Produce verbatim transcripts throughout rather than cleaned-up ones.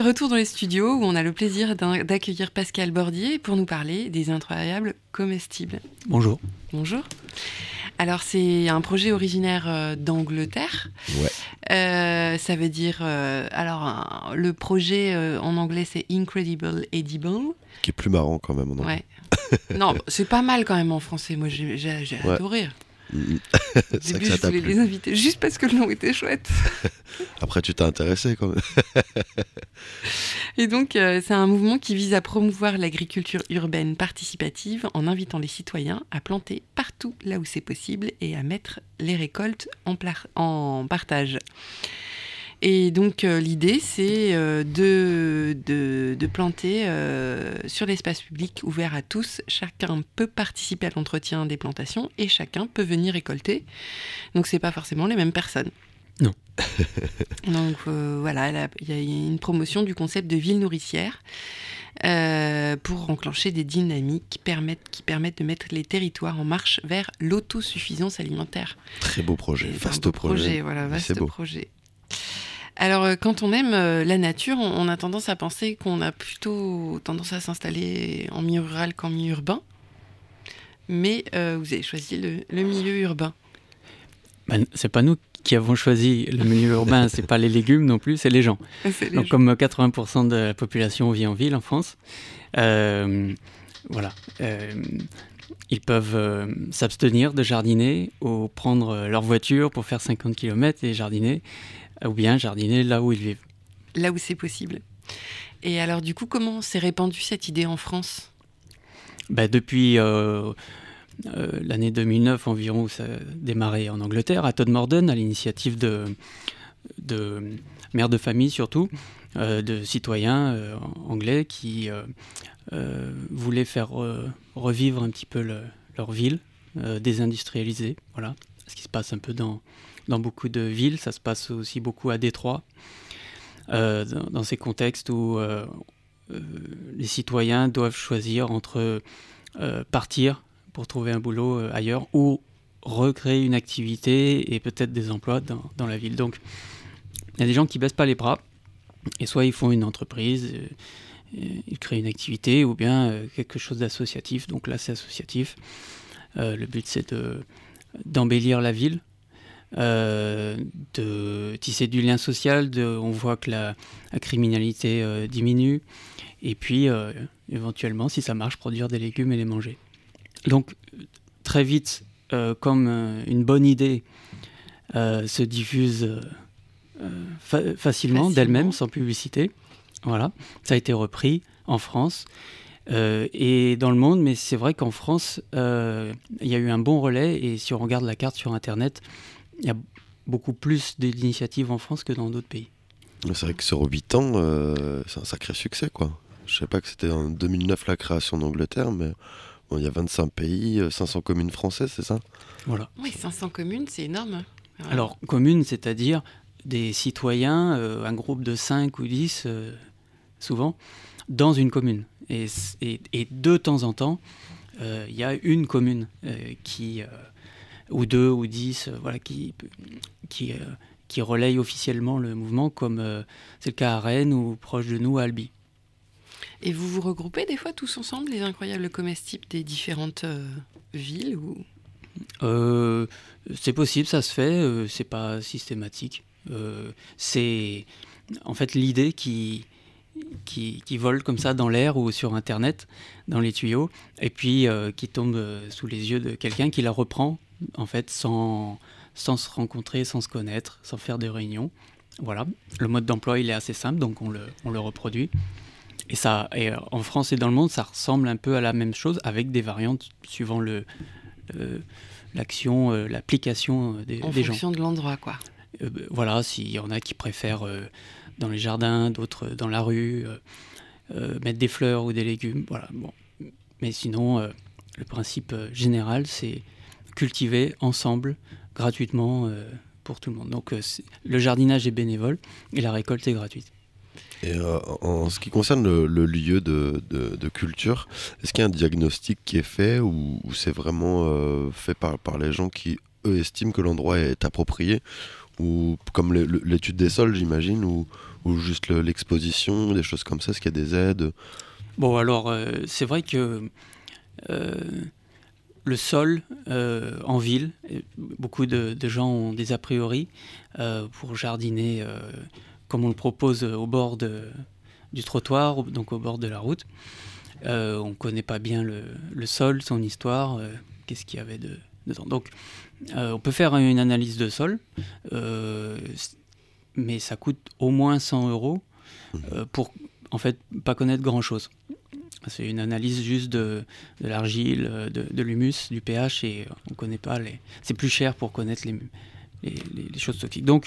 Retour dans les studios où on a le plaisir d'un- d'accueillir Pascal Bordier pour nous parler des incroyables comestibles. Bonjour. Bonjour. Alors c'est un projet originaire euh, d'Angleterre. Ouais. Euh, ça veut dire... euh, alors un- le projet euh, en anglais c'est Incredible Edible. Qui est plus marrant quand même en anglais. Ouais. Non, c'est pas mal quand même en français. Moi j'ai, j'ai, j'ai Ouais. adoré. Mmh. Au C'est vrai début que ça je t'a voulais plu. les inviter juste parce que le nom était chouette. Après, tu t'es intéressé quand même. Et donc, euh, c'est un mouvement qui vise à promouvoir l'agriculture urbaine participative en invitant les citoyens à planter partout là où c'est possible et à mettre les récoltes en, pla- en partage. Et donc, euh, l'idée, c'est euh, de, de, de planter euh, sur l'espace public ouvert à tous. Chacun peut participer à l'entretien des plantations et chacun peut venir récolter. Donc, c'est pas forcément les mêmes personnes. Non. Donc euh, voilà, là, il y a une promotion du concept de ville nourricière euh, pour enclencher des dynamiques qui permettent, qui permettent de mettre les territoires en marche vers l'autosuffisance alimentaire. Très beau projet, Et c'est un vaste beau projet. projet. Voilà, Mais vaste c'est beau. projet. Alors, euh, quand on aime euh, la nature, on, on a tendance à penser qu'on a plutôt tendance à s'installer en milieu rural qu'en milieu urbain. Mais euh, vous avez choisi le, le milieu urbain. Ben, c'est pas nous qui avons choisi le milieu urbain, c'est pas les légumes non plus, c'est les gens. C'est les Donc, gens. comme quatre-vingts pour cent de la population vit en ville en France, euh, voilà, euh, ils peuvent euh, s'abstenir de jardiner ou prendre leur voiture pour faire cinquante kilomètres et jardiner, ou bien jardiner là où ils vivent. Là où c'est possible. Et alors, du coup, comment s'est répandue cette idée en France ? Ben, depuis euh, euh, l'année deux mille neuf environ, où ça a démarré en Angleterre, à Todmorden, à l'initiative de, de mères de famille surtout, euh, de citoyens euh, anglais qui euh, euh, voulaient faire euh, revivre un petit peu le, leur ville, euh, désindustrialisée. Voilà, ce qui se passe un peu dans, dans beaucoup de villes, ça se passe aussi beaucoup à Détroit, euh, dans, dans ces contextes où euh, euh, les citoyens doivent choisir entre euh, partir pour trouver un boulot euh, ailleurs ou recréer une activité et peut-être des emplois dans, dans la ville. Donc, il y a des gens qui ne baissent pas les bras et soit ils font une entreprise, euh, ils créent une activité ou bien euh, quelque chose d'associatif. Donc là, c'est associatif. Euh, le but, c'est de, d'embellir la ville, euh, de tisser du lien social. De, on voit que la, la criminalité euh, diminue. Et puis, euh, éventuellement, si ça marche, produire des légumes et les manger. Donc, très vite, euh, comme euh, une bonne idée euh, se diffuse euh, fa- facilement, Facilement. d'elle-même, sans publicité, voilà, ça a été repris en France euh, et dans le monde, mais c'est vrai qu'en France, euh, il y a eu un bon relais, et si on regarde la carte sur Internet, il y a beaucoup plus d'initiatives en France que dans d'autres pays. C'est vrai que sur huit ans, euh, c'est un sacré succès, quoi. Je sais pas que c'était en deux mille neuf la création d'Angleterre, mais bon, il y a vingt-cinq pays, cinq cents communes françaises, c'est ça ? Voilà. Oui, cinq cents communes, c'est énorme. Voilà. Alors, commune, c'est-à-dire des citoyens, euh, un groupe de cinq ou dix, euh, souvent, dans une commune. Et, et, et de temps en temps, il euh, y a une commune euh, qui, euh, ou deux ou dix, euh, voilà, qui, qui, euh, qui relaye officiellement le mouvement, comme euh, c'est le cas à Rennes ou proche de nous à Albi. Et vous vous regroupez des fois tous ensemble, les incroyables comestibles des différentes euh, villes ou... Euh, c'est possible, ça se fait, euh, c'est pas systématique. Euh, c'est en fait l'idée qui, qui, qui vole comme ça dans l'air ou sur Internet, dans les tuyaux, et puis euh, qui tombe euh, sous les yeux de quelqu'un qui la reprend, en fait, sans, sans se rencontrer, sans se connaître, sans faire de réunions. Voilà. Le mode d'emploi, il est assez simple, donc on le, on le reproduit. Et, ça, et en France et dans le monde, ça ressemble un peu à la même chose, avec des variantes suivant le... le l'action, euh, l'application euh, des, En des gens. fonction de l'endroit, quoi. Euh, voilà, s'il y en a qui préfèrent euh, dans les jardins, d'autres dans la rue, euh, euh, mettre des fleurs ou des légumes, voilà. Bon. Mais sinon, euh, le principe euh, général, c'est cultiver ensemble, gratuitement, euh, pour tout le monde. Donc, euh, le jardinage est bénévole et la récolte est gratuite. Et euh, en ce qui concerne le, le lieu de, de, de culture, est-ce qu'il y a un diagnostic qui est fait ou, ou c'est vraiment euh, fait par, par les gens qui, eux, estiment que l'endroit est approprié, ou comme le, le, l'étude des sols, j'imagine, ou, ou juste le, l'exposition, des choses comme ça, est-ce qu'il y a des aides? Bon, alors, euh, c'est vrai que euh, le sol euh, en ville, beaucoup de, de gens ont des a priori euh, pour jardiner euh, comme on le propose au bord de, du trottoir, donc au bord de la route. Euh, on ne connaît pas bien le, le sol, son histoire, euh, qu'est-ce qu'il y avait de, dedans. Donc, euh, on peut faire une analyse de sol, euh, mais ça coûte au moins cent euros euh, pour, en fait, pas connaître grand-chose. C'est une analyse juste de, de l'argile, de, de l'humus, du pH, et on connaît pas les. C'est plus cher pour connaître les, les, les choses toxiques. Donc,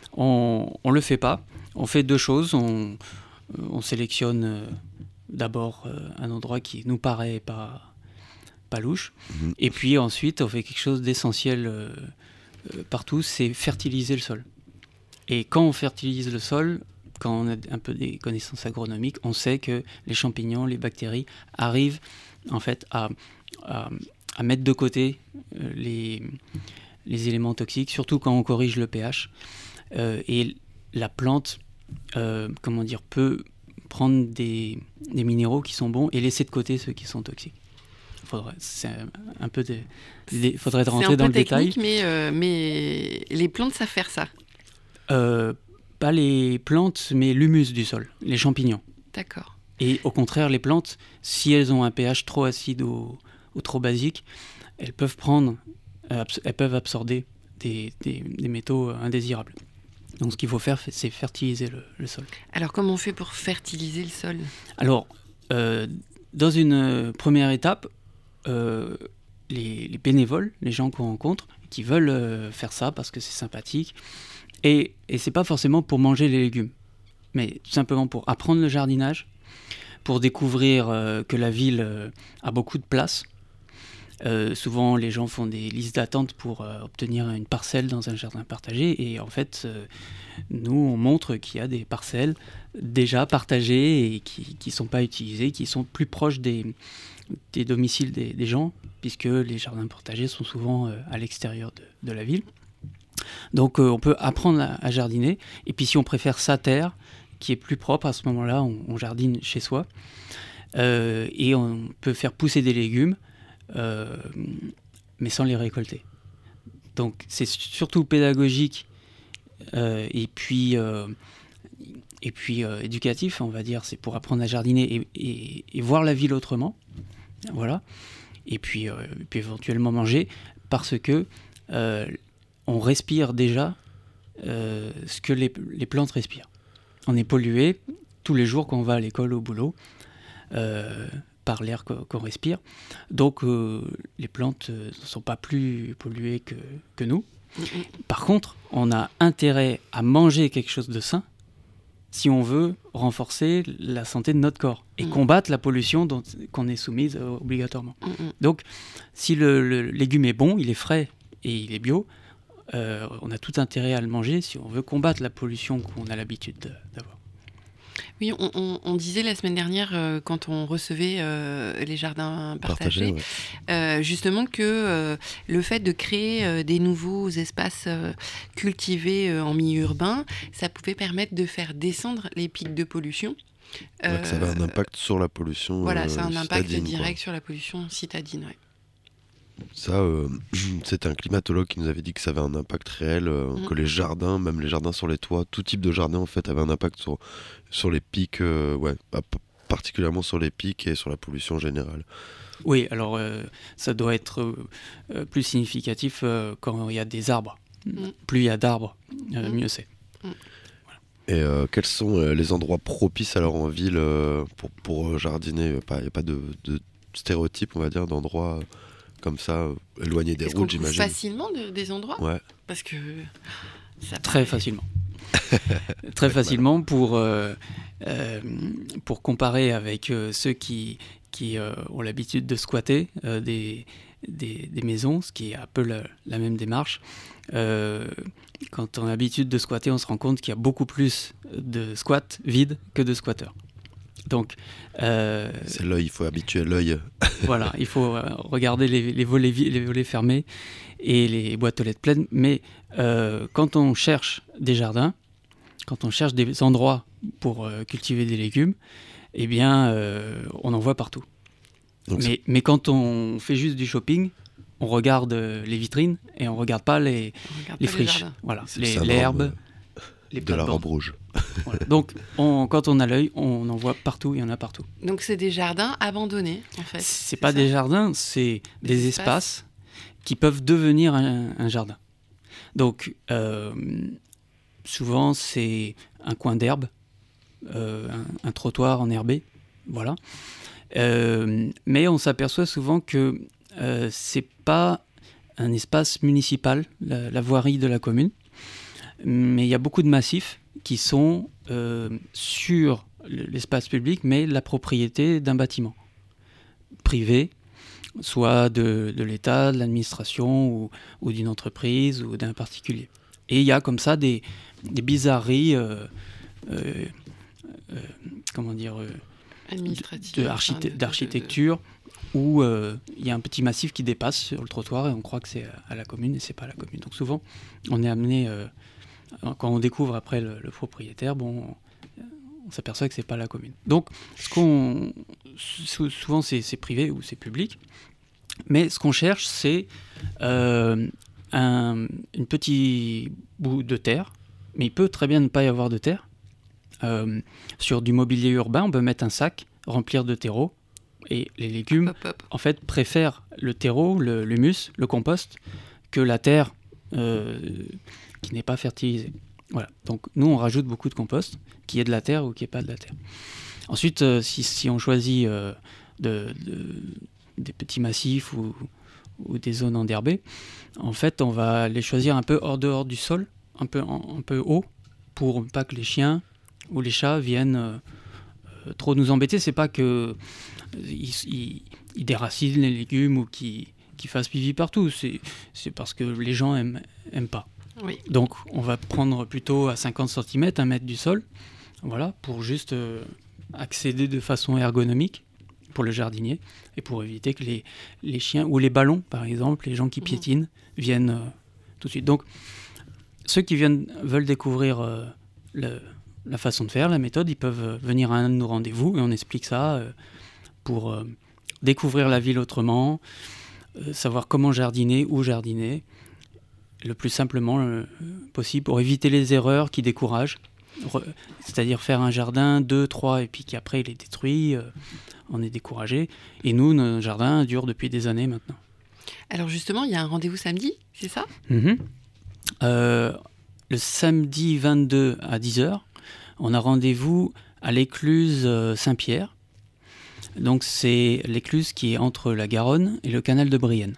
on ne le fait pas. On fait deux choses. On, on sélectionne euh, d'abord euh, un endroit qui nous paraît pas, pas louche. Mmh. Et puis ensuite, on fait quelque chose d'essentiel euh, euh, partout, c'est fertiliser le sol. Et quand on fertilise le sol, quand on a un peu des connaissances agronomiques, on sait que les champignons, les bactéries arrivent en fait à, à, à mettre de côté euh, les, les éléments toxiques, surtout quand on corrige le pH. Euh, et la plante, euh, comment dire, peut prendre des, des minéraux qui sont bons et laisser de côté ceux qui sont toxiques. Faudrait, c'est un peu de, de, faudrait de rentrer dans le détail. C'est un peu technique, mais, euh, mais les plantes savent faire ça. Euh, pas les plantes, mais l'humus du sol, les champignons. D'accord. Et au contraire, les plantes, si elles ont un pH trop acide ou, ou trop basique, elles peuvent prendre, elles peuvent absorber des, des, des métaux indésirables. Donc ce qu'il faut faire, c'est fertiliser le, le sol. Alors comment on fait pour fertiliser le sol? Alors, euh, dans une première étape, euh, les, les bénévoles, les gens qu'on rencontre, qui veulent euh, faire ça parce que c'est sympathique, et, et c'est pas forcément pour manger les légumes, mais tout simplement pour apprendre le jardinage, pour découvrir euh, que la ville euh, a beaucoup de place. Euh, souvent, les gens font des listes d'attente pour euh, obtenir une parcelle dans un jardin partagé. Et en fait, euh, nous, on montre qu'il y a des parcelles déjà partagées et qui ne sont pas utilisées, qui sont plus proches des, des domiciles des, des gens, puisque les jardins partagés sont souvent euh, à l'extérieur de, de la ville. Donc, euh, on peut apprendre à, à jardiner. Et puis, si on préfère sa terre, qui est plus propre, à ce moment-là, on, on jardine chez soi. Euh, et on peut faire pousser des légumes. Euh, mais sans les récolter. Donc c'est surtout pédagogique euh, et puis, euh, et puis euh, éducatif, on va dire. C'est pour apprendre à jardiner et, et, et voir la ville autrement. Voilà. Et puis, euh, et puis éventuellement manger parce que euh, on respire déjà euh, ce que les, les plantes respirent. On est pollué tous les jours quand on va à l'école, au boulot. Euh, par l'air qu'on respire. Donc, euh, les plantes ne sont pas plus polluées que, que nous. Mmh. Par contre, on a intérêt à manger quelque chose de sain si on veut renforcer la santé de notre corps et mmh. combattre la pollution dont, qu'on est soumise euh, obligatoirement. Mmh. Donc, si le, le légume est bon, il est frais et il est bio, euh, on a tout intérêt à le manger si on veut combattre la pollution qu'on a l'habitude de, d'avoir. Oui, on, on, on disait la semaine dernière, euh, quand on recevait euh, les jardins partagés, Partagé, ouais. euh, justement que euh, le fait de créer euh, des nouveaux espaces euh, cultivés euh, en milieu urbain, ça pouvait permettre de faire descendre les pics de pollution. Ouais, euh, que ça avait un impact sur la pollution. Voilà, euh, ça a un impact direct quoi. sur la pollution citadine. Ouais. Ça, euh, c'était un climatologue qui nous avait dit que ça avait un impact réel, euh, mmh. que les jardins, même les jardins sur les toits, tout type de jardin en fait, avait un impact sur, sur les pics, euh, ouais, particulièrement sur les pics et sur la pollution générale. Oui, alors euh, ça doit être euh, plus significatif euh, quand il y a des arbres. Mmh. Plus il y a d'arbres, euh, mmh. mieux c'est. Mmh. Et euh, quels sont euh, les endroits propices alors en ville euh, pour, pour jardiner? Il n'y a pas de, de stéréotype, on va dire, d'endroits... comme ça, éloigné des Est-ce routes, qu'on trouve j'imagine. facilement de, des endroits? Ouais. Parce que ça très facilement. Très facilement pour euh, euh, pour comparer avec euh, ceux qui qui euh, ont l'habitude de squatter euh, des, des des maisons, ce qui est un peu la, la même démarche. Euh, quand on a l'habitude de squatter, on se rend compte qu'il y a beaucoup plus de squats vides que de squatteurs. Donc, euh, c'est l'œil, il faut habituer l'œil. Voilà, il faut euh, regarder les, les, volets, les volets fermés et les boîtes aux lettres pleines. Mais euh, quand on cherche des jardins, quand on cherche des endroits pour euh, cultiver des légumes, eh bien, euh, on en voit partout. Mais, mais quand on fait juste du shopping, on regarde euh, les vitrines et on ne regarde pas les, regarde les pas friches. Les voilà, les, l'herbe, les de la robe rouge. Voilà. Donc, on, quand on a l'œil, on en voit partout, il y en a partout. Donc, c'est des jardins abandonnés, en fait. C'est, c'est pas ça. Des jardins, c'est des, des espaces. espaces qui peuvent devenir un, un jardin. Donc, euh, souvent, c'est un coin d'herbe, euh, un, un trottoir enherbé, voilà. Euh, mais on s'aperçoit souvent que euh, c'est pas un espace municipal, la, la voirie de la commune, mais il y a beaucoup de massifs qui sont euh, sur l'espace public, mais la propriété d'un bâtiment privé, soit de, de l'État, de l'administration, ou, ou d'une entreprise, ou d'un particulier. Et il y a comme ça des, des bizarreries, euh, euh, euh, comment dire, euh, administrative, de, archite- enfin, de, d'architecture, de, de... où il euh, y a un petit massif qui dépasse sur le trottoir et on croit que c'est à la commune et c'est pas à la commune. Donc souvent, on est amené, euh, quand on découvre après le, le propriétaire, bon, on, on s'aperçoit que c'est pas la commune. Donc, ce qu'on, souvent c'est, c'est privé ou c'est public, mais ce qu'on cherche, c'est euh, un une petit bout de terre, mais il peut très bien ne pas y avoir de terre. Euh, sur du mobilier urbain, on peut mettre un sac, remplir de terreau, et les légumes, hop, hop, hop. en fait, préfèrent le terreau, le, l'humus, le compost, que la terre euh, qui n'est pas fertilisée. Voilà. Donc, nous, on rajoute beaucoup de compost, qui est de la terre ou qui n'est pas de la terre. Ensuite, euh, si, si on choisit euh, de, de, des petits massifs ou, ou des zones enherbées, en fait, on va les choisir un peu hors dehors du sol, un peu, un, un peu haut, pour pas que les chiens ou les chats viennent euh, trop nous embêter. C'est pas que ils, ils, ils déracinent les légumes ou qu'ils, qu'ils fassent pipi partout. C'est, c'est parce que les gens aiment, aiment pas. Oui. Donc on va prendre plutôt à cinquante centimètres, un mètre du sol, voilà, pour juste euh, accéder de façon ergonomique pour le jardinier et pour éviter que les, les chiens ou les ballons, par exemple, les gens qui piétinent, mmh. viennent euh, tout de suite. Donc ceux qui viennent, veulent découvrir euh, le la façon de faire, la méthode, ils peuvent venir à un de nos rendez-vous et on explique ça euh, pour euh, découvrir la ville autrement, euh, savoir comment jardiner, où jardiner, le plus simplement euh, possible pour éviter les erreurs qui découragent, Re- c'est-à-dire faire un jardin, deux, trois, et puis qu'après il est détruit, euh, on est découragé. Et nous, nos jardins durent depuis des années maintenant. Alors justement, il y a un rendez-vous samedi, c'est ça ? mm-hmm. euh, Le samedi vingt-deux à dix heures, on a rendez-vous à l'écluse Saint-Pierre. Donc c'est l'écluse qui est entre la Garonne et le canal de Brienne.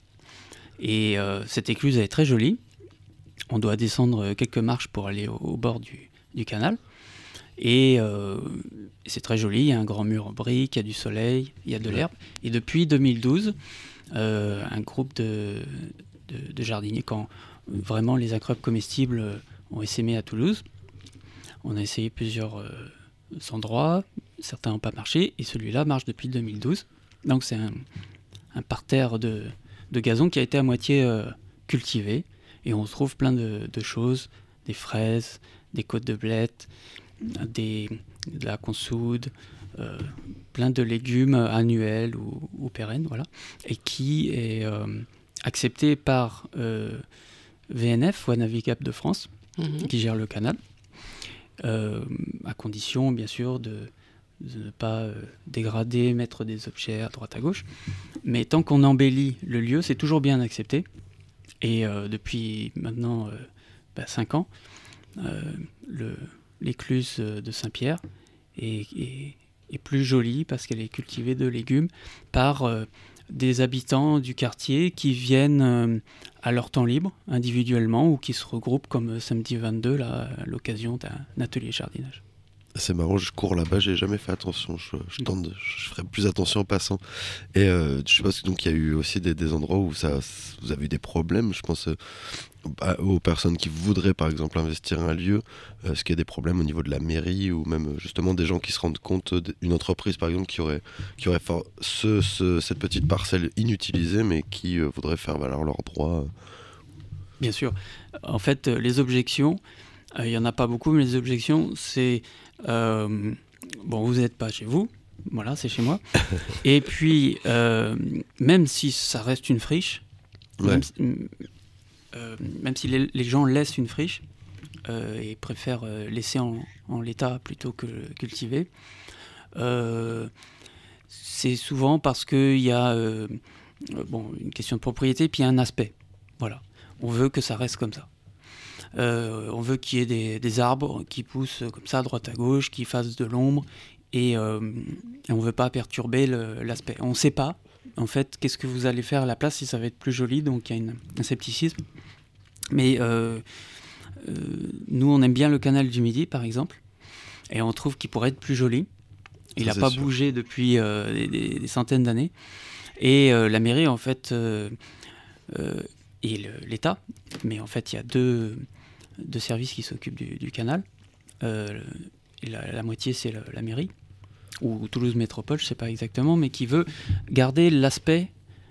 Et euh, cette écluse elle est très jolie. On doit descendre quelques marches pour aller au, au bord du, du canal. Et euh, c'est très joli, il y a un grand mur en briques, il y a du soleil, il y a de l'herbe. Et depuis deux mille douze, euh, un groupe de, de, de jardiniers, quand vraiment les accrobes comestibles ont essaimé à Toulouse, on a essayé plusieurs euh, endroits, certains n'ont pas marché, et celui-là marche depuis deux mille douze. Donc c'est un, un parterre de, de gazon qui a été à moitié euh, cultivé, et on trouve plein de, de choses, des fraises, des côtes de blettes, des, de la consoude, euh, plein de légumes annuels ou, ou pérennes, voilà, et qui est euh, accepté par euh, V N F, Voies navigables de France, mmh. qui gère le canal. Euh, à condition bien sûr de, de ne pas euh, dégrader, mettre des objets à droite à gauche, mais tant qu'on embellit le lieu, c'est toujours bien accepté. Et euh, depuis maintenant euh, bah, cinq ans, euh, le, l'écluse de Saint-Pierre est, est, est plus jolie parce qu'elle est cultivée de légumes par euh, des habitants du quartier qui viennent euh, à leur temps libre, individuellement, ou qui se regroupent comme samedi vingt-deux, là, à l'occasion d'un atelier jardinage. C'est marrant, je cours là-bas, j'ai jamais fait attention, je, je tente, de, je ferai plus attention en passant. Et euh, je pense qu'il y a eu aussi des, des endroits où ça, vous avez eu des problèmes, je pense euh, aux personnes qui voudraient par exemple investir un lieu, euh, est-ce qu'il y a des problèmes au niveau de la mairie ou même justement des gens qui se rendent compte d'une entreprise par exemple qui aurait, qui aurait for- ce, ce, cette petite parcelle inutilisée mais qui euh, voudrait faire valoir leurs droits? Bien sûr. En fait, euh, les objections, il euh, n'y en a pas beaucoup, mais les objections, c'est... Euh, bon, vous n'êtes pas chez vous, voilà, c'est chez moi. Et puis, euh, même si ça reste une friche, ouais. même, si, euh, même si les, les gens laissent une friche euh, et préfèrent euh, laisser en, en l'état plutôt que cultiver, euh, c'est souvent parce qu'il y a euh, bon, une question de propriété, puis il y a un aspect. Voilà. On veut que ça reste comme ça. Euh, on veut qu'il y ait des, des arbres qui poussent comme ça, à droite à gauche, qui fassent de l'ombre, et, euh, et on ne veut pas perturber le, l'aspect. On ne sait pas, en fait, qu'est-ce que vous allez faire à la place, si ça va être plus joli, donc il y a une, un scepticisme. Mais euh, euh, nous, on aime bien le canal du Midi, par exemple, et on trouve qu'il pourrait être plus joli. Il n'a pas sûr. bougé depuis euh, des, des, des centaines d'années. Et euh, la mairie, en fait... Euh, euh, et le, l'État, mais en fait il y a deux, deux services qui s'occupent du, du canal. Euh, la, la moitié c'est le, la mairie, ou Toulouse Métropole, je ne sais pas exactement, mais qui veut garder l'aspect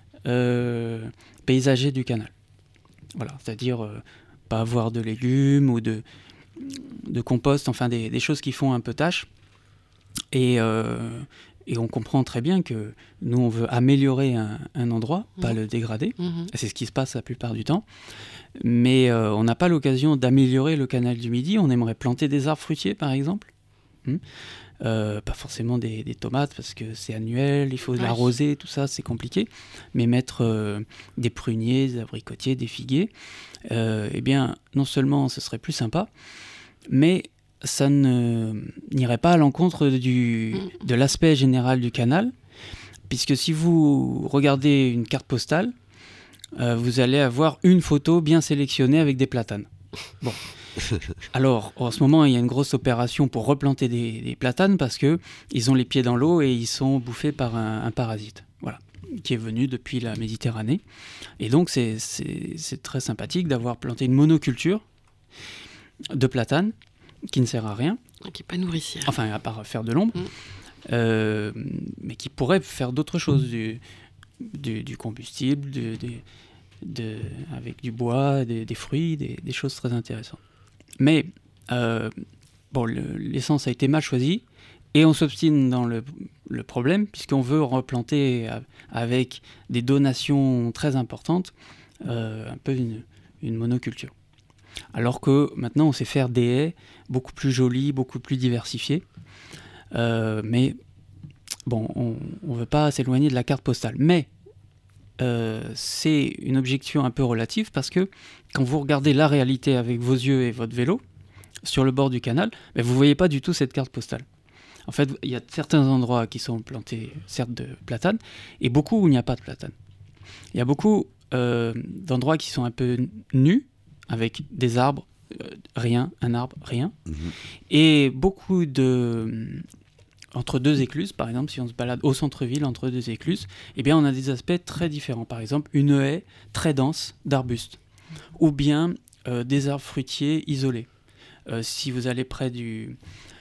euh, paysager du canal. Voilà, c'est-à-dire euh, pas avoir de légumes ou de, de compost, enfin des, des choses qui font un peu tâche. Et... Euh, Et on comprend très bien que nous, on veut améliorer un, un endroit, pas mmh. le dégrader. Mmh. C'est ce qui se passe la plupart du temps. Mais euh, on n'a pas l'occasion d'améliorer le canal du Midi. On aimerait planter des arbres fruitiers, par exemple. Mmh. Euh, pas forcément des, des tomates, parce que c'est annuel, il faut ouais. l'arroser, tout ça, c'est compliqué. Mais mettre euh, des pruniers, des abricotiers, des figuiers, euh, eh bien, non seulement ce serait plus sympa, mais... ça ne, n'irait pas à l'encontre du, de l'aspect général du canal, puisque si vous regardez une carte postale, euh, vous allez avoir une photo bien sélectionnée avec des platanes. Bon. Alors, en ce moment, il y a une grosse opération pour replanter des, des platanes parce qu'ils ont les pieds dans l'eau et ils sont bouffés par un, un parasite, voilà, qui est venu depuis la Méditerranée. Et donc, c'est, c'est, c'est très sympathique d'avoir planté une monoculture de platanes qui ne sert à rien. Qui n'est pas nourricière. Enfin, à part faire de l'ombre. Mmh. Euh, mais qui pourrait faire d'autres choses, du, du, du combustible, du, du, de, avec du bois, des, des fruits, des, des choses très intéressantes. Mais, euh, bon, le, l'essence a été mal choisie, et on s'obstine dans le, le problème, puisqu'on veut replanter avec des donations très importantes, euh, un peu une, une monoculture. Alors que maintenant on sait faire des haies beaucoup plus jolies, beaucoup plus diversifiées. Euh, mais bon, on ne veut pas s'éloigner de la carte postale. Mais euh, c'est une objection un peu relative parce que quand vous regardez la réalité avec vos yeux et votre vélo sur le bord du canal, ben, vous ne voyez pas du tout cette carte postale. En fait, il y a certains endroits qui sont plantés, certes, de platanes, et beaucoup où il n'y a pas de platane. Il y a beaucoup euh, d'endroits qui sont un peu nus, avec des arbres, euh, rien, un arbre, rien. Mmh. Et beaucoup de... Entre deux écluses, par exemple, si on se balade au centre-ville, entre deux écluses, eh bien, on a des aspects très différents. Par exemple, une haie très dense d'arbustes. Ou bien euh, des arbres fruitiers isolés. Euh, si vous allez près du,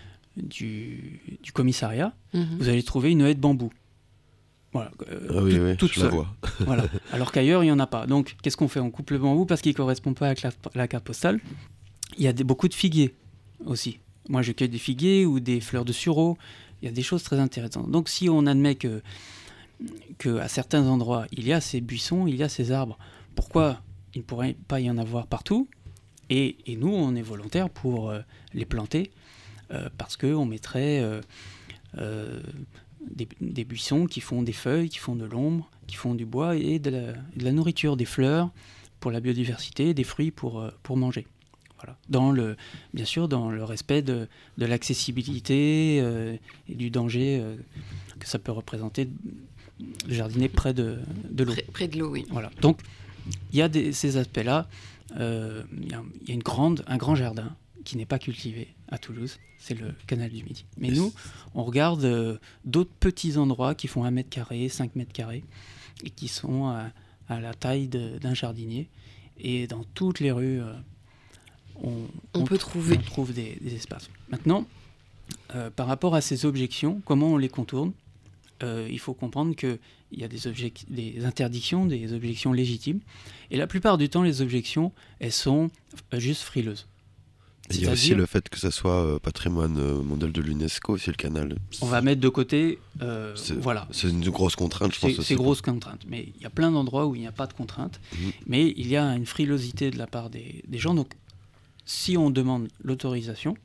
du, du commissariat, mmh. vous allez trouver une haie de bambou. Voilà, euh, ah oui, tout, oui, toute je seule. la vois. Voilà. Alors qu'ailleurs, il n'y en a pas. Donc, qu'est-ce qu'on fait ? On coupe le bambou parce qu'il ne correspond pas à la, la carte postale. Il y a des, beaucoup de figuiers aussi. Moi, je cueille des figuiers ou des fleurs de sureau. Il y a des choses très intéressantes. Donc, si on admet que, que à certains endroits, il y a ces buissons, il y a ces arbres, pourquoi il ne pourrait pas y en avoir partout ? et, et nous, on est volontaires pour euh, les planter euh, parce qu'on mettrait... Euh, euh, Des, des buissons qui font des feuilles, qui font de l'ombre, qui font du bois et de la, de la nourriture, des fleurs pour la biodiversité, des fruits pour, euh, pour manger. Voilà. Dans le, bien sûr, dans le respect de, de l'accessibilité euh, et du danger euh, que ça peut représenter de jardiner près de, de l'eau. Près, près de l'eau, oui. Voilà. Donc, il y a des, ces aspects-là. Euh, il y a, il y a une grande, un grand jardin qui n'est pas cultivé à Toulouse, c'est le canal du Midi. Mais nous, on regarde euh, d'autres petits endroits qui font un mètre carré, cinq mètres carrés, et qui sont à, à la taille de, d'un jardinier. et dans toutes les rues, euh, on, on, on peut trouver on trouve des, des espaces. Maintenant, euh, par rapport à ces objections, comment on les contourne ? euh, Il faut comprendre qu'il y a des, objec- des interdictions, des objections légitimes, et la plupart du temps, les objections, elles sont juste frileuses. Il y a aussi le fait que ça soit euh, patrimoine euh, mondial de l'UNESCO, aussi le canal. On va mettre de côté, euh, c'est, voilà. C'est une grosse contrainte, je pense. C'est, aussi. c'est grosse contrainte, mais il y a plein d'endroits où il n'y a pas de contrainte, mmh. mais il y a une frilosité de la part des, des gens. Donc, si on demande l'autorisation,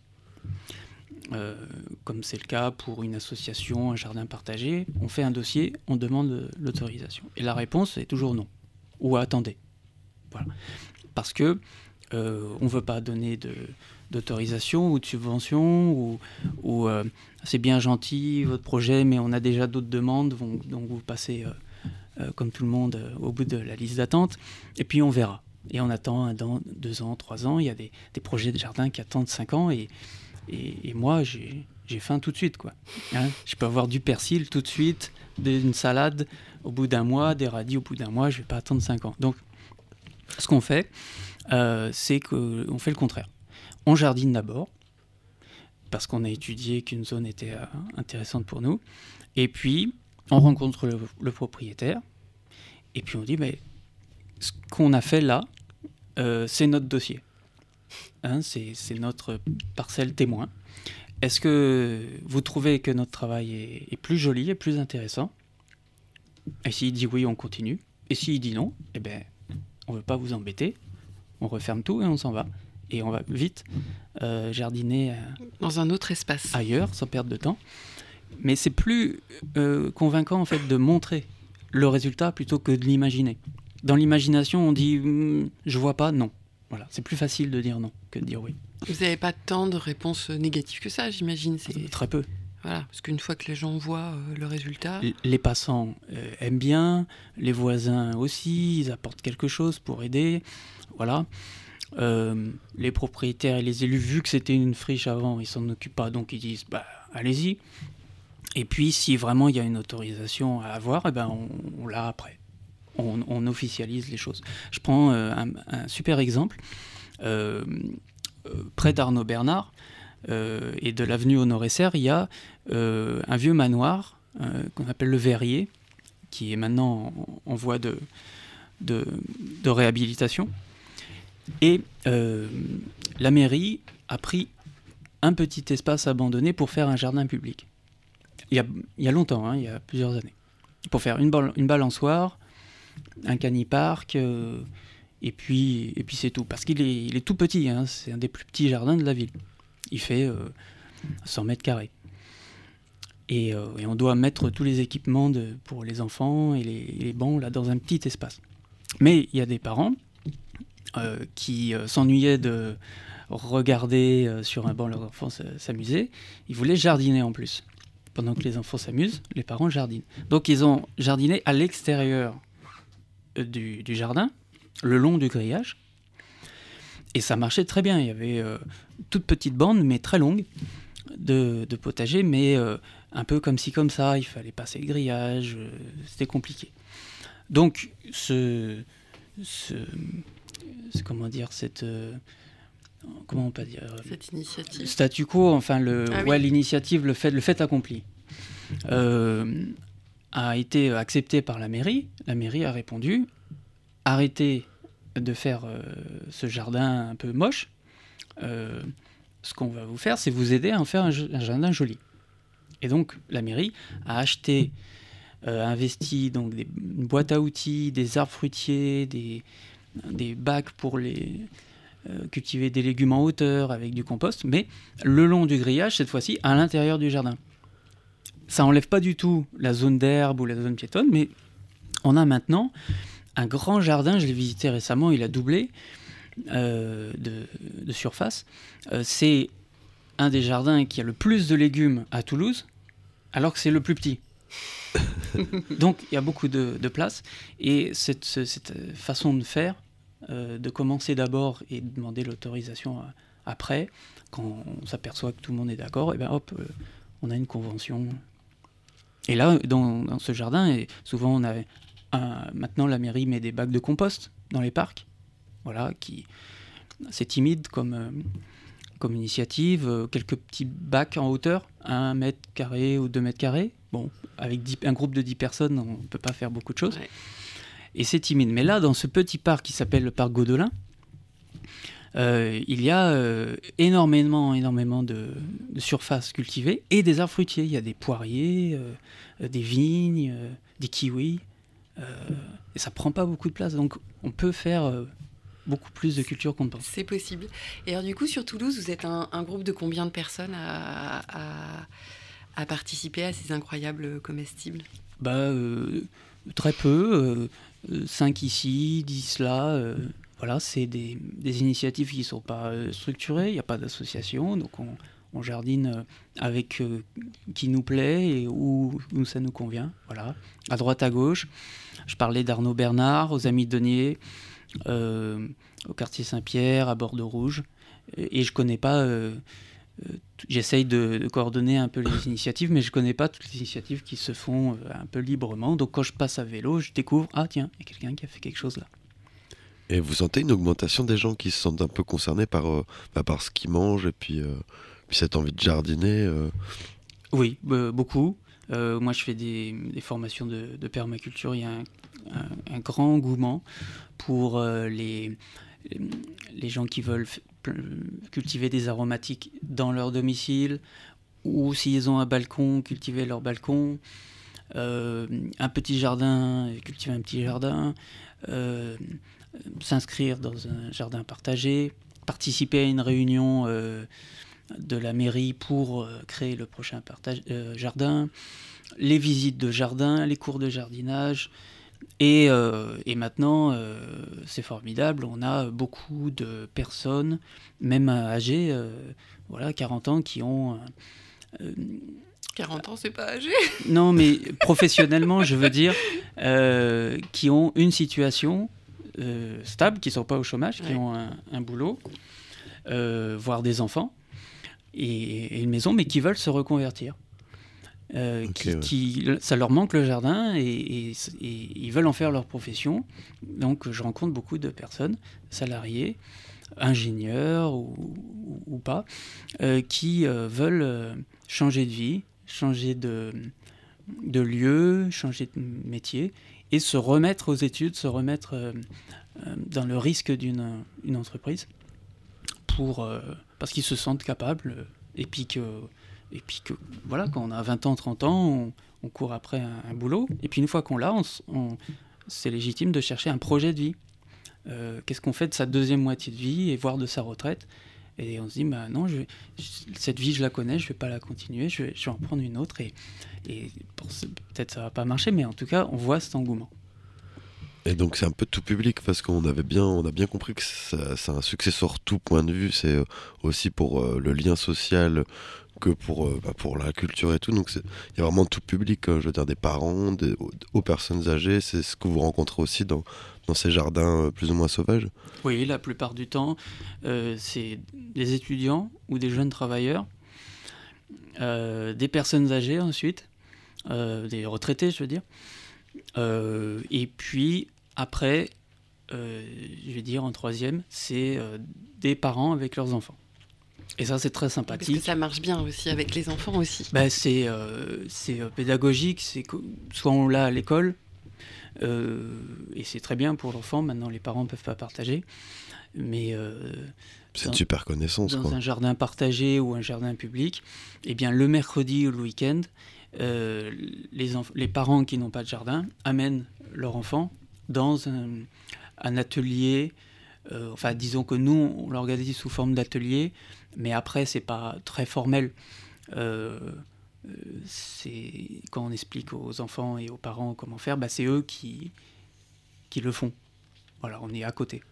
euh, comme c'est le cas pour une association, un jardin partagé, on fait un dossier, on demande l'autorisation. Et la réponse est toujours non, ou attendez. Voilà. Parce que euh, on ne veut pas donner de, d'autorisation ou de subvention, ou, ou euh, c'est bien gentil votre projet, mais on a déjà d'autres demandes, donc, donc vous passez euh, euh, comme tout le monde euh, au bout de la liste d'attente, et puis on verra. Et on attend un an, deux ans, trois ans, il y a des, des projets de jardin qui attendent cinq ans, et, et, et moi j'ai, j'ai faim tout de suite, quoi. Hein, je peux avoir du persil tout de suite, une salade au bout d'un mois, des radis au bout d'un mois, je ne vais pas attendre cinq ans. Donc ce qu'on fait, euh, c'est qu'on fait le contraire. On jardine d'abord, parce qu'on a étudié qu'une zone était euh, intéressante pour nous, et puis on rencontre le, le propriétaire, et puis on dit, mais ce qu'on a fait là, euh, c'est notre dossier. Hein, c'est, c'est notre parcelle témoin. Est-ce que vous trouvez que notre travail est, est plus joli et plus intéressant ? Et s'il dit oui, on continue. Et s'il dit non, eh ben, on ne veut pas vous embêter, on referme tout et on s'en va. Et on va vite euh, jardiner euh, dans un autre espace ailleurs, sans perdre de temps. Mais c'est plus euh, convaincant en fait de montrer le résultat plutôt que de l'imaginer. Dans l'imagination, on dit hm, je vois pas, non. Voilà, c'est plus facile de dire non que de dire oui. Vous n'avez pas tant de réponses négatives que ça, j'imagine. C'est... Très peu. Voilà, parce qu'une fois que les gens voient euh, le résultat... Les passants euh, aiment bien, les voisins aussi, ils apportent quelque chose pour aider. Voilà. Euh, les propriétaires et les élus, vu que c'était une friche avant, ils s'en occupent pas, donc ils disent bah, allez-y. Et puis, si vraiment il y a une autorisation à avoir, eh ben, on, on l'a après. On, on officialise les choses. Je prends euh, un, un super exemple. Euh, euh, près d'Arnaud Bernard euh, et de l'avenue Honoré-Serre, il y a euh, un vieux manoir euh, qu'on appelle le Verrier, qui est maintenant en, en voie de, de, de réhabilitation. Et euh, la mairie a pris un petit espace abandonné pour faire un jardin public. Il y a, il y a longtemps, hein, il y a plusieurs années. Pour faire une, bal- une balançoire, un canipark, euh, et, puis, et puis c'est tout. Parce qu'il est, il est tout petit, hein, c'est un des plus petits jardins de la ville. Il fait euh, cent mètres carrés. Et, euh, et on doit mettre tous les équipements de, pour les enfants et les, et les bancs là, dans un petit espace. Mais il y a des parents Euh, qui euh, s'ennuyaient de regarder euh, sur un banc leurs enfants s'amuser, ils voulaient jardiner en plus. Pendant que les enfants s'amusent, les parents jardinent. Donc ils ont jardiné à l'extérieur euh, du, du jardin, le long du grillage, et ça marchait très bien. Il y avait euh, toute petite bande, mais très longue, de, de potager, mais euh, un peu comme ci, comme ça, il fallait passer le grillage, euh, c'était compliqué. Donc ce... ce C'est, comment dire, cette, euh, comment on peut dire, cette initiative. Statu quo, enfin le, ah ouais, oui. l'initiative, le fait, le fait accompli, euh, a été accepté par la mairie. La mairie a répondu arrêtez de faire euh, ce jardin un peu moche. Euh, ce qu'on va vous faire, c'est vous aider à en faire un, un jardin joli. Et donc la mairie a acheté, euh, investi donc des une boîte à outils, des arbres fruitiers, des des bacs pour les, euh, cultiver des légumes en hauteur avec du compost, mais le long du grillage, cette fois-ci, à l'intérieur du jardin. Ça n'enlève pas du tout la zone d'herbe ou la zone piétonne, mais on a maintenant un grand jardin, je l'ai visité récemment, il a doublé euh, de, de surface. Euh, c'est un des jardins qui a le plus de légumes à Toulouse, alors que c'est le plus petit. Donc il y a beaucoup de, de place, et cette, cette façon de faire, euh, de commencer d'abord et de demander l'autorisation à, après, quand on s'aperçoit que tout le monde est d'accord, et ben hop, euh, on a une convention. Et là, dans, dans ce jardin, et souvent on a un, maintenant la mairie met des bacs de compost dans les parcs, voilà, qui c'est timide comme, euh, comme initiative, euh, quelques petits bacs en hauteur, un mètre carré ou deux mètres carrés. Bon, avec dix, un groupe de dix personnes, on ne peut pas faire beaucoup de choses. Ouais. Et c'est timide. Mais là, dans ce petit parc qui s'appelle le parc Gaudelin, euh, il y a euh, énormément, énormément de, de surfaces cultivées et des arbres fruitiers. Il y a des poiriers, euh, des vignes, euh, des kiwis. Euh, et ça ne prend pas beaucoup de place. Donc, on peut faire... Euh, beaucoup plus de culture qu'on ne pense. C'est possible. Et alors du coup, sur Toulouse, vous êtes un, un groupe de combien de personnes à, à, à participer à ces incroyables comestibles ? Bah, euh, très peu, euh, cinq ici, dix là. Euh, voilà, c'est des, des initiatives qui ne sont pas euh, structurées, il n'y a pas d'association, donc on, on jardine avec euh, qui nous plaît et où, où ça nous convient. Voilà, à droite, à gauche. Je parlais d'Arnaud Bernard, aux Amis de Denier. Euh, au quartier Saint-Pierre, à Bordeaux-Rouge. Et, et je connais pas... Euh, euh, j'essaye de, de coordonner un peu les initiatives, mais je connais pas toutes les initiatives qui se font euh, un peu librement. Donc quand je passe à vélo, je découvre, ah tiens, il y a quelqu'un qui a fait quelque chose là. Et vous sentez une augmentation des gens qui se sentent un peu concernés par, euh, bah, par ce qu'ils mangent et puis, euh, puis cette envie de jardiner euh... Oui, euh, beaucoup. Euh, moi, je fais des, des formations de, de permaculture. Il y a un, un, un grand engouement pour euh, les, les gens qui veulent f- cultiver des aromatiques dans leur domicile, ou s'ils ont un balcon, cultiver leur balcon, euh, un petit jardin, cultiver un petit jardin, euh, s'inscrire dans un jardin partagé, participer à une réunion euh, de la mairie pour euh, créer le prochain partage, euh, jardin, les visites de jardin, les cours de jardinage. Et, euh, et maintenant, euh, c'est formidable, on a beaucoup de personnes, même âgées, euh, voilà, quarante ans, qui ont... Euh, quarante ans, c'est pas âgé. Non, mais professionnellement, je veux dire, euh, qui ont une situation euh, stable, qui ne sont pas au chômage, ouais. qui ont un, un boulot, euh, voire des enfants, et, et une maison, mais qui veulent se reconvertir. Euh, okay, qui, ouais. qui, ça leur manque le jardin et, et, et ils veulent en faire leur profession. Donc je rencontre beaucoup de personnes, salariés, ingénieurs ou, ou, ou pas, euh, qui euh, veulent euh, changer de vie, changer de, de lieu, changer de métier et se remettre aux études, se remettre euh, euh, dans le risque d'une une entreprise pour, euh, parce qu'ils se sentent capables et puis que Et puis que, voilà, quand on a vingt ans, trente ans, on, on court après un, un boulot. Et puis une fois qu'on l'a, on, on, c'est légitime de chercher un projet de vie. Euh, qu'est-ce qu'on fait de sa deuxième moitié de vie et voire de sa retraite ? Et on se dit, bah non, je vais, je, cette vie, je la connais, je ne vais pas la continuer, je vais, je vais en prendre une autre. Et, et pour ce, peut-être ça ne va pas marcher, mais en tout cas, on voit cet engouement. Et donc c'est un peu tout public parce qu'on avait bien, on a bien compris que ça, c'est un succès sur tout point de vue. C'est aussi pour euh, le lien social que pour, euh, bah, pour la culture et tout. Donc il y a vraiment tout public, euh, je veux dire des parents, des, aux personnes âgées. C'est ce que vous rencontrez aussi dans, dans ces jardins euh, plus ou moins sauvages. Oui, la plupart du temps, euh, c'est des étudiants ou des jeunes travailleurs, euh, des personnes âgées ensuite, euh, des retraités, je veux dire. Euh, et puis après, euh, je vais dire en troisième, c'est euh, des parents avec leurs enfants. Et ça, c'est très sympathique. Parce que ça marche bien aussi avec les enfants aussi. Ben, c'est, euh, c'est pédagogique, c'est que, soit on l'a à l'école, euh, et c'est très bien pour l'enfant, maintenant les parents ne peuvent pas partager, mais... Euh, c'est une super connaissance. Dans quoi. un jardin partagé ou un jardin public, eh bien, le mercredi ou le week-end, Euh, les, enf- les parents qui n'ont pas de jardin amènent leur enfant dans un, un atelier, euh, enfin disons que nous on l'organise sous forme d'atelier, mais après c'est pas très formel. Euh, c'est, quand on explique aux enfants et aux parents comment faire, bah, c'est eux qui, qui le font. Voilà, on est à côté.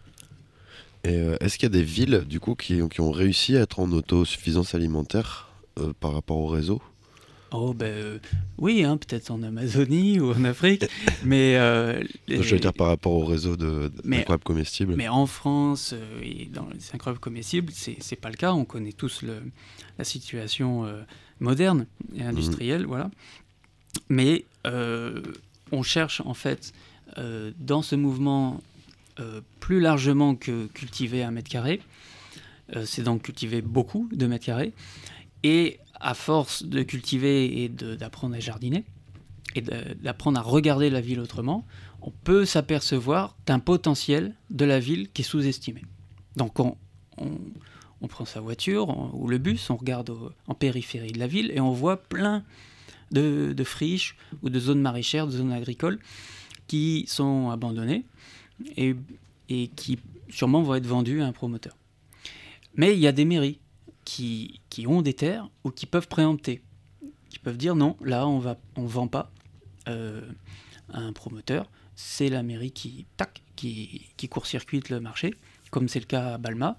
Et euh, est-ce qu'il y a des villes du coup qui, qui ont réussi à être en autosuffisance alimentaire euh, par rapport au réseau ? Oh ben euh, oui, hein, peut-être en Amazonie ou en Afrique, mais... Euh, les... Je veux dire par rapport au réseau de, d'incroyables comestibles. Mais en France euh, et dans les incroyables comestibles, c'est, c'est pas le cas. On connaît tous le, la situation euh, moderne et industrielle, mmh. voilà. Mais euh, on cherche en fait, euh, dans ce mouvement euh, plus largement que cultiver un mètre carré. Euh, c'est donc cultiver beaucoup de mètres carrés. Et à force de cultiver et de, d'apprendre à jardiner, et de, d'apprendre à regarder la ville autrement, on peut s'apercevoir d'un potentiel de la ville qui est sous-estimé. Donc on, on, on prend sa voiture on, ou le bus, on regarde au, en périphérie de la ville et on voit plein de, de friches ou de zones maraîchères, de zones agricoles qui sont abandonnées et, et qui sûrement vont être vendues à un promoteur. Mais il y a des mairies qui, qui ont des terres ou qui peuvent préempter, qui peuvent dire non, là on va, on vend pas euh, à un promoteur, c'est la mairie qui, tac, qui, qui court-circuite le marché, comme c'est le cas à Balma,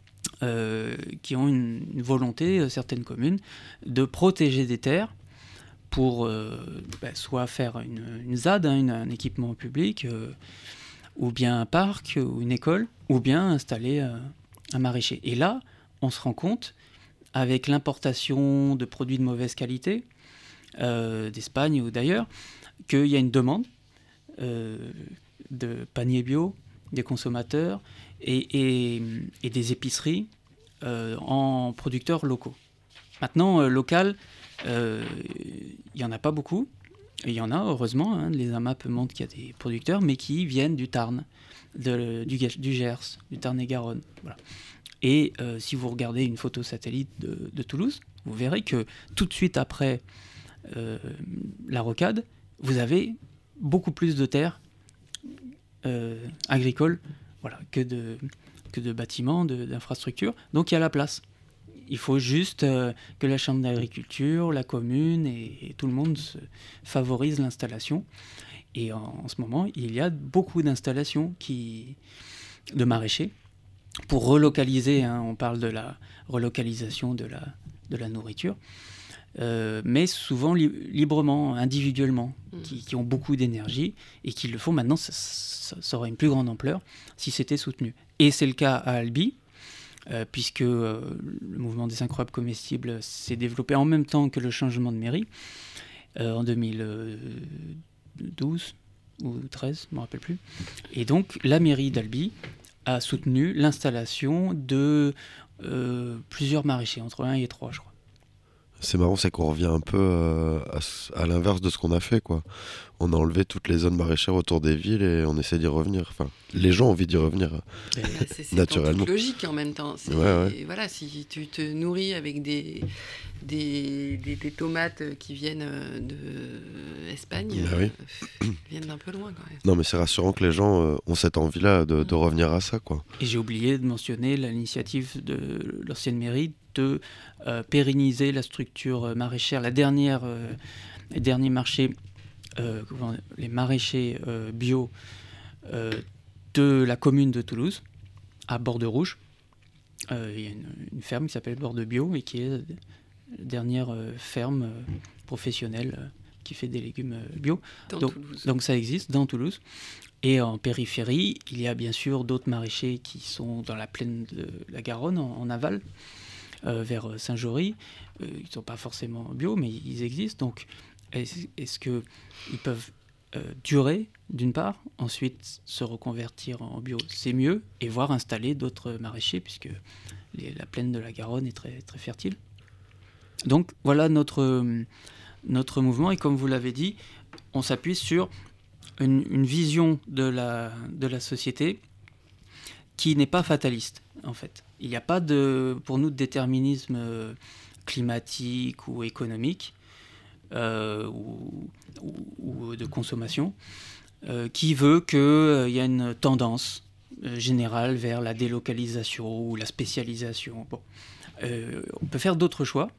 euh, qui ont une, une volonté, certaines communes, de protéger des terres pour euh, bah, soit faire une, une Z A D, hein, une, un équipement public, euh, ou bien un parc, ou une école, ou bien installer euh, un maraîcher. Et là, on se rend compte, avec l'importation de produits de mauvaise qualité, euh, d'Espagne ou d'ailleurs, qu'il y a une demande euh, de paniers bio, des consommateurs et, et, et des épiceries euh, en producteurs locaux. Maintenant, euh, local, il euh, n'y en a pas beaucoup. Il y en a, heureusement, hein, les A M A P montrent qu'il y a des producteurs, mais qui viennent du Tarn, de, du, du Gers, du Tarn-et-Garonne. Voilà. Et euh, si vous regardez une photo satellite de, de Toulouse, vous verrez que tout de suite après euh, la rocade, vous avez beaucoup plus de terres euh, agricoles voilà, que, de, que de bâtiments, de, d'infrastructures. Donc il y a la place. Il faut juste euh, que la chambre d'agriculture, la commune et, et tout le monde se favorise l'installation. Et en, en ce moment, il y a beaucoup d'installations qui, de maraîchers pour relocaliser. Hein, on parle de la relocalisation de la, de la nourriture, euh, mais souvent li- librement, individuellement, mmh. qui, qui ont beaucoup d'énergie et qui le font. Maintenant, ça, ça, ça aurait une plus grande ampleur si c'était soutenu. Et c'est le cas à Albi. Euh, puisque euh, le mouvement des incroyables comestibles s'est développé en même temps que le changement de mairie, euh, en deux mille douze ou deux mille treize, je ne me rappelle plus. Et donc, la mairie d'Albi a soutenu l'installation de euh, plusieurs maraîchers, entre un et trois, je crois. C'est marrant, c'est qu'on revient un peu euh, à, à l'inverse de ce qu'on a fait, quoi. On a enlevé toutes les zones maraîchères autour des villes et on essaie d'y revenir. Enfin, les gens ont envie d'y revenir bah, c'est, c'est naturellement. C'est logique en même temps. C'est, ouais, ouais. Voilà, si tu te nourris avec des, des, des, des tomates qui viennent d'Espagne, bah oui. euh, viennent d'un peu loin quand même. Non, mais c'est rassurant que les gens euh, ont cette envie-là de, de revenir à ça, quoi. Et j'ai oublié de mentionner l'initiative de l'ancienne mairie de euh, pérenniser la structure maraîchère, la dernière, euh, les derniers marchés, euh, les maraîchers euh, bio euh, de la commune de Toulouse, à Borde-Rouge. Euh, il y a une, une ferme qui s'appelle Borde Bio et qui est la dernière euh, ferme euh, professionnelle euh, qui fait des légumes euh, bio. Dans donc, Toulouse. donc ça existe dans Toulouse. Et en périphérie, il y a bien sûr d'autres maraîchers qui sont dans la plaine de la Garonne, en, en aval. Euh, vers Saint-Jory, euh, ils ne sont pas forcément bio, mais ils existent. Donc, est-ce, est-ce qu'ils peuvent euh, durer, d'une part, ensuite se reconvertir en bio, c'est mieux, et voir installer d'autres maraîchers, puisque les, la plaine de la Garonne est très, très fertile. Donc, voilà notre, notre mouvement, et comme vous l'avez dit, on s'appuie sur une, une vision de la, de la société qui n'est pas fataliste, en fait. Il n'y a pas de, pour nous de déterminisme climatique ou économique euh, ou, ou, ou de consommation euh, qui veut qu'il euh, y a une tendance euh, générale vers la délocalisation ou la spécialisation. Bon. Euh, on peut faire d'autres choix.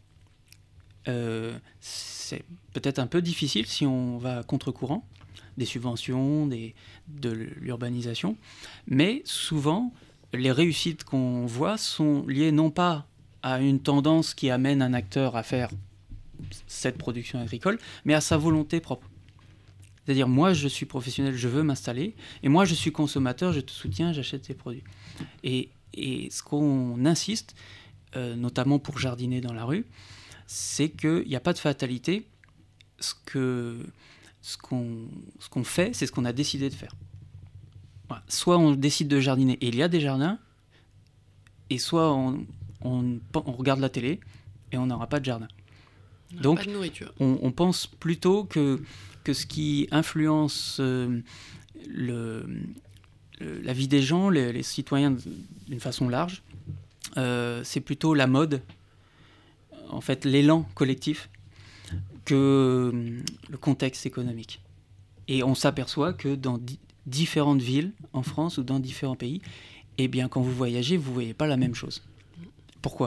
Euh, c'est peut-être un peu difficile si on va à contre-courant des subventions, des, de l'urbanisation, mais souvent les réussites qu'on voit sont liées non pas à une tendance qui amène un acteur à faire cette production agricole, mais à sa volonté propre. C'est-à-dire, moi, je suis professionnel, je veux m'installer, et moi, je suis consommateur, je te soutiens, j'achète tes produits. Et, et ce qu'on insiste, euh, notamment pour jardiner dans la rue, c'est qu'il n'y a pas de fatalité. Ce, que, ce, qu'on, ce qu'on fait, c'est ce qu'on a décidé de faire. Voilà. Soit on décide de jardiner et il y a des jardins, et soit on, on, on regarde la télé et on n'aura pas de jardin. Donc, pas de nourriture. On, on pense plutôt que, que ce qui influence euh, le, le, la vie des gens, les, les citoyens d'une façon large, euh, c'est plutôt la mode, en fait l'élan collectif, que euh, le contexte économique. Et on s'aperçoit que dans di- différentes villes en France ou dans différents pays, eh bien, quand vous voyagez, vous ne voyez pas la même chose. Pourquoi ?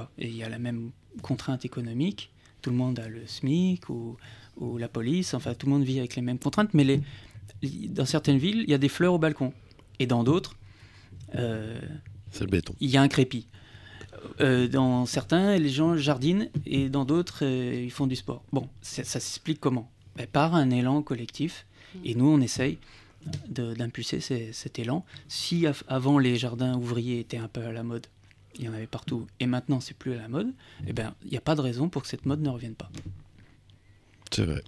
Et il y a la même contrainte économique. Tout le monde a le SMIC ou, ou la police, enfin tout le monde vit avec les mêmes contraintes, mais les, dans certaines villes, il y a des fleurs au balcon. Et dans d'autres, euh, c'est le béton. Il y a un crépi. Euh, dans certains, les gens jardinent et dans d'autres, euh, ils font du sport. Bon, ça s'explique comment ? Ben, par un élan collectif. Et nous, on essaye de, d'impulser ces, cet élan. Si av- avant, les jardins ouvriers étaient un peu à la mode, il y en avait partout, et maintenant c'est plus à la mode, eh ben, il n'y a pas de raison pour que cette mode ne revienne pas. C'est vrai.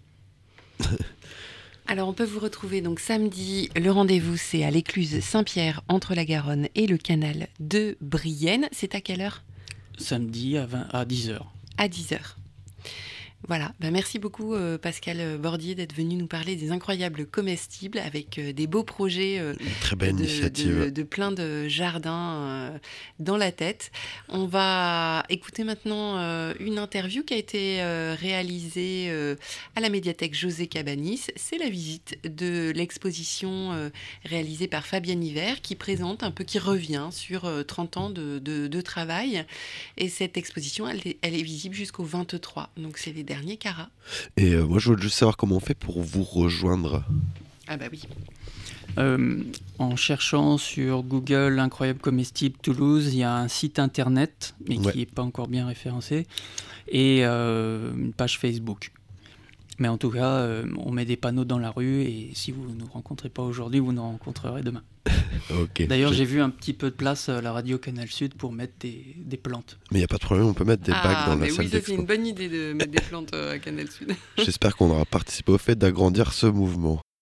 Alors on peut vous retrouver donc samedi, le rendez-vous c'est à l'écluse Saint-Pierre entre la Garonne et le canal de Brienne. C'est à quelle heure ? Samedi à, vingt, à dix heures. À dix heures. Voilà, ben merci beaucoup euh, Pascal Bordier d'être venu nous parler des incroyables comestibles avec euh, des beaux projets euh, Une très belle de, initiative. de, de plein de jardins euh, dans la tête. On va écouter maintenant euh, une interview qui a été euh, réalisée euh, à la médiathèque José Cabanis. C'est la visite de l'exposition euh, réalisée par Fabienne Hiver qui présente un peu, qui revient sur euh, trente ans de, de, de travail. Et cette exposition, elle est, elle est visible jusqu'au vingt-trois, donc c'est les dernier Cara. Et euh, moi, je veux juste savoir comment on fait pour vous rejoindre. Ah bah oui. Euh, en cherchant sur Google Incroyable Comestible Toulouse, il y a un site internet, mais ouais. qui n'est pas encore bien référencé, et euh, une page Facebook. Mais en tout cas, euh, on met des panneaux dans la rue, et si vous ne nous rencontrez pas aujourd'hui, vous nous rencontrerez demain. Okay. D'ailleurs, j'ai vu un petit peu de place à la radio Canal Sud pour mettre des, des plantes. Mais il n'y a pas de problème, on peut mettre des ah, bacs dans la oui, salle ça, d'expo. C'est une bonne idée de mettre des plantes à Canal Sud. J'espère qu'on aura participé au fait d'agrandir ce mouvement.